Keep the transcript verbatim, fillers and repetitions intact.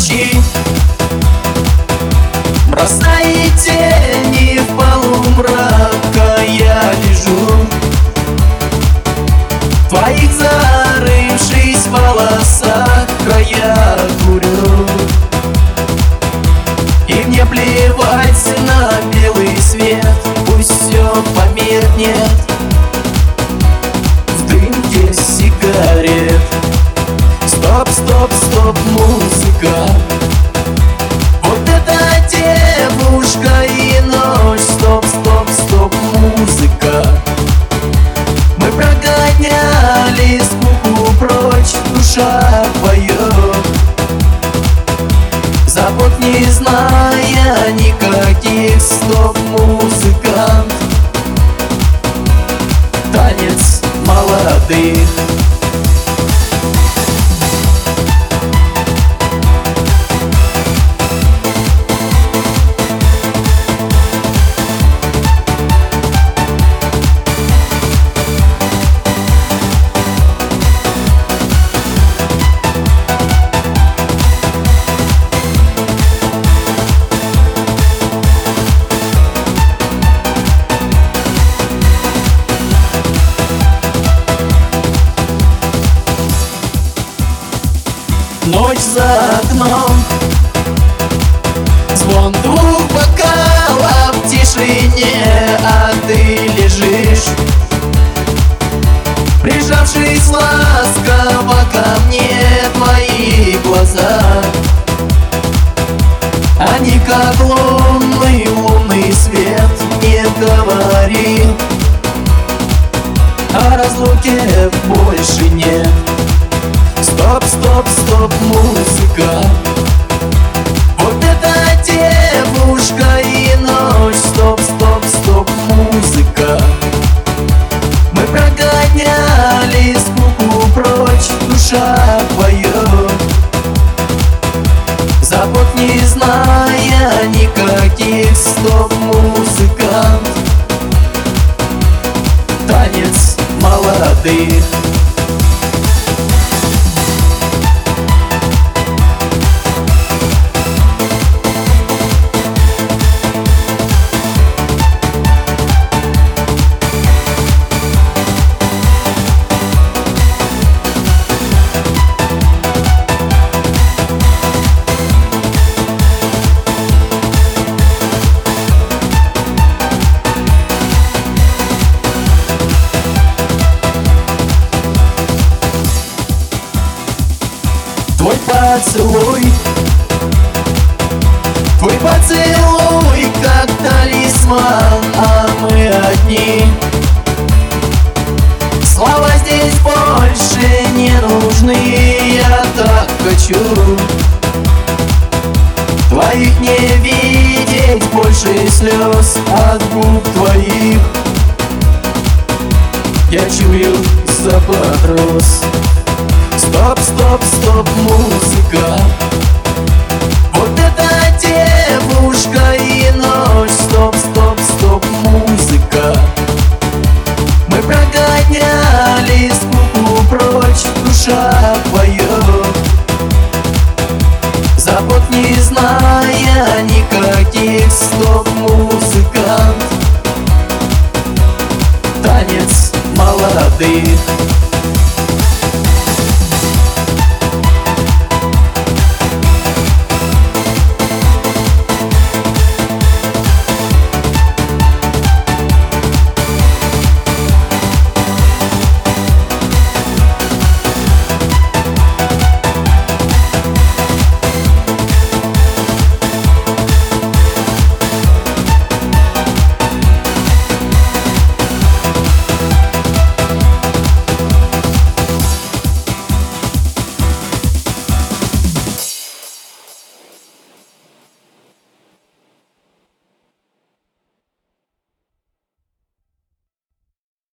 ночи бросает тени в полумрака. Я лежу в твоих зарывшись волосах, края курю. И мне плевать на белый свет, пусть все померкнет в дымке сигарет. Стоп, стоп, стоп, музыка. Вот эта девушка и ночь. Стоп, стоп, стоп, музыка. Мы прогоняли скуку прочь, душа поет, забот не зная никаких. Стоп, музыкант. Танец молодых. Ночь за окном, звон двух бокалов в тишине, а ты лежишь, прижавшись ласково ко мне. Твои глаза, они как лунный, лунный свет. Не говори, о разлуке больше нет. Стоп, стоп, стоп, музыка. Вот эта девушка и ночь. Стоп, стоп, стоп, музыка. Мы прогоняли скуку прочь, душа поет, забот не зная никаких. Стоп, музыкант. Танец молодых. Твой поцелуй, твой поцелуй, как талисман, а мы одни. Слова здесь больше не нужны. Я так хочу твоих не видеть больше слез от губ твоих. Я чую запах роз. Стоп, стоп, стоп, музыка. Вот эта девушка и ночь. Стоп, стоп, стоп, музыка. Мы прогоняли скуку прочь, душа поет, забот не зная никаких. Стоп, музыкант. Танец молодых.